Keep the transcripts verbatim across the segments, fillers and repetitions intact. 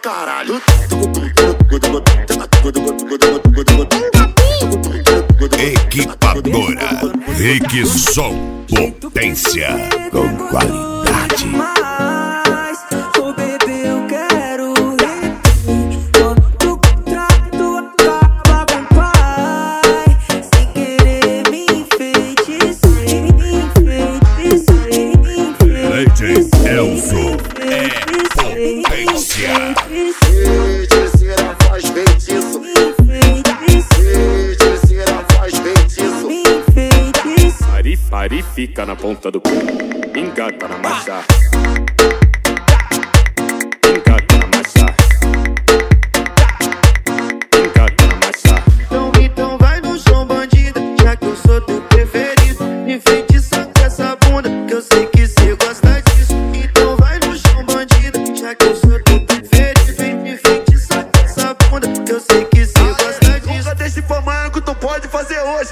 caralho. Equipadora Rick Som, potência com qualidade. Mas, ô bebê, eu quero repetir. Quando o contrato acaba com o pai, sem querer me enfeitiçar, me enfeitiçar, me enfeitiçar. Elzo é potência. Feiticeira faz feitiço. Feiticeira faz feitiço. Pari, pari, fica na ponta do cu. Engata na marcha. Engata na marcha. Engata na marcha. Então, então vai no chão, bandida, já que eu sou teu preferido. Enfeitiça com essa bunda, que eu sei que cê gosta disso. Então vai no chão, bandida, já que eu sou teu preferido. Vem enfeitiça com essa bunda, que eu sei que cê gosta disso. Nunca deixe pra amanhã que tu pode fazer hoje.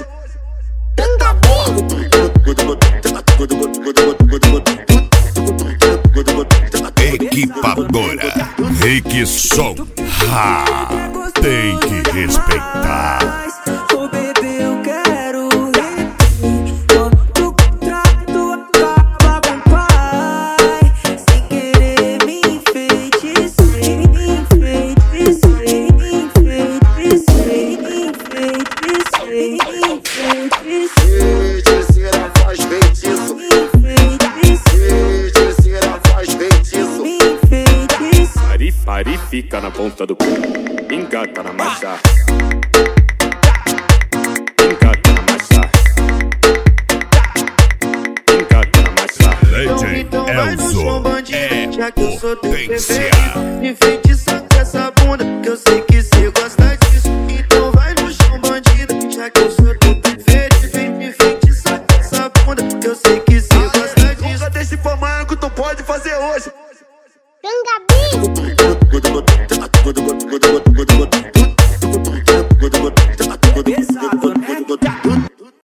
Equipadora Rick Som, ah, tem que respeitar. Ô bebê, eu quero repetir. Quando o contrato acaba com o pai, sem querer me enfeitiçar, me enfeitiçar, me enfeitiçar, me enfeitiçar, me enfeitiçar. Feiticeira faz feitiço. Feiticeira faz feitiço. Pari, pari, fica na ponta do cu. Engata na marcha. Engata na marcha. Engata na marcha. Legend Então vai no chão, Elzo bandida, é já que eu sou teu potência. preferido. Enfeitiça com essa bunda, que eu sei que cê gosta disso. Então vai no chão, bandida, já que eu sou teu preferido. Vem enfeitiça com essa bunda, que eu sei que cê gosta disso. Nunca deixe pra amanhã que tu pode fazer hoje. Tenga beat.